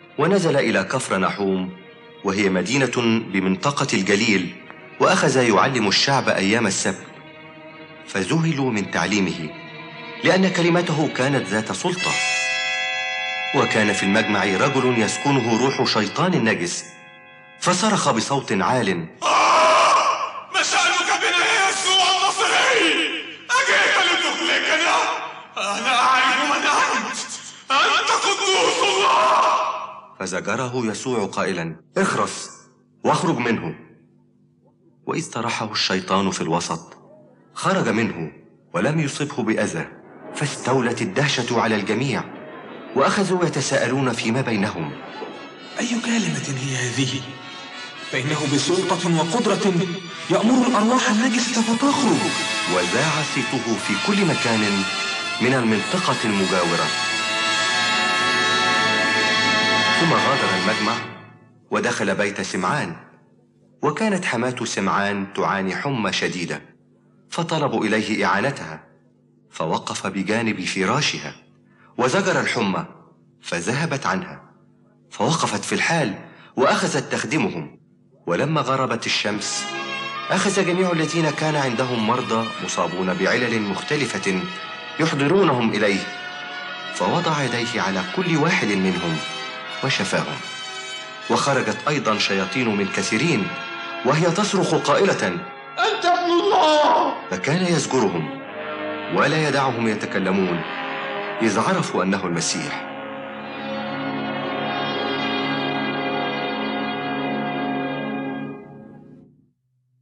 ونزل إلى كفر نحوم، وهي مدينة بمنطقة الجليل، وأخذ يعلم الشعب أيام السبت، فذهلوا من تعليمه لأن كلمته كانت ذات سلطة. وكان في المجمع رجل يسكنه روح شيطان نجس، فصرخ بصوت عال: ما شأنك بنا يا يسوع الناصري؟ أجئت لتهلكنا؟ أنا أعرف من أنت قدوس الله. فزجره يسوع قائلا: اخرس واخرج منه. وإذ طرحه الشيطان في الوسط خرج منه ولم يصبه بأذى، فاستولت الدهشة على الجميع، وأخذوا يتساءلون فيما بينهم: أي كلمة هي هذه؟ فإنه بسلطة وقدرة يأمر الأرواح النجسة فتخرج. وذاع صيته في كل مكان من المنطقة المجاورة. ثم غادر المجمع ودخل بيت سمعان، وكانت حماة سمعان تعاني حمى شديدة، فطلبوا إليه إعانتها، فوقف بجانب فراشها وزجر الحمى، فذهبت عنها، فوقفت في الحال وأخذت تخدمهم. ولما غربت الشمس أخذ جميع الذين كان عندهم مرضى مصابون بعلل مختلفة يحضرونهم إليه، فوضع يديه على كل واحد منهم وشفاهم. وخرجت أيضا شياطين من كثيرين وهي تصرخ قائلة: أنت ابن الله. فكان يزجرهم ولا يدعهم يتكلمون، إذ عرفوا أنه المسيح.